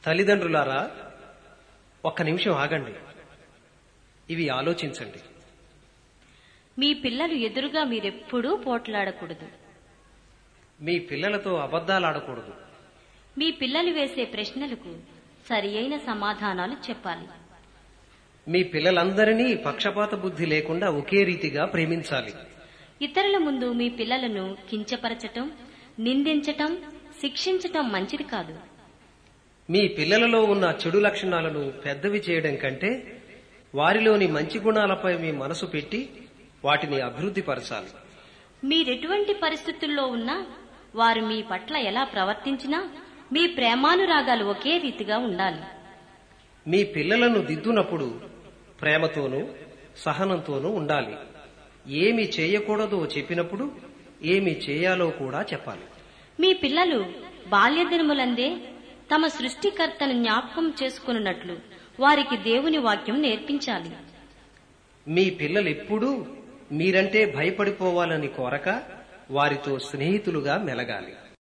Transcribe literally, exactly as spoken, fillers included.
తల్లిదండ్రులారా, ఒక్క నిమిషం ఆగండి. ఇవి ఆలోచించండి. మీ పిల్లలు ఎదురుగా మీరెప్పుడూ పోట్లాడకూడదు. మీ పిల్లలతో అబద్దాలాడకూడదు. మీ పిల్లలు వేసే ప్రశ్నలకు సరి అయిన సమాధానాలు చెప్పాలి. మీ పిల్లలందరినీ పక్షపాత బుద్ధి లేకుండా ఒకే రీతిగా ప్రేమించాలి. ఇతరుల ముందు మీ పిల్లలను కించపరచటం, నిందించటం, శిక్షించటం మంచిది కాదు. మీ పిల్లలలో ఉన్న చెడు లక్షణాలను పెద్దవి చేయడం కంటే వారిలోని మంచి గుణాలపై మీ మనసు పెట్టి వాటిని అభివృద్ధి పరచాలి. మీరెటువంటి పరిస్థితుల్లో ఉన్నా వారు మీ పట్ల ఎలా ప్రవర్తించినా మీ ప్రేమానురాగాలు ఒకే రీతిగా ఉండాలి. మీ పిల్లలను దిద్దునప్పుడు ప్రేమతోనూ సహనంతోనూ ఉండాలి. ఏమి చేయకూడదో చెప్పినప్పుడు ఏమి చేయాలో కూడా చెప్పాలి. మీ పిల్లలు బాల్యదినములందే తమ సృష్టికర్తను జ్ఞాపకం చేసుకున్నట్లు వారికి దేవుని వాక్యం నేర్పించాలి. మీ పిల్లలెప్పుడూ మీరంటే భయపడిపోవాలని కోరక వారితో స్నేహితులుగా మెలగాలి.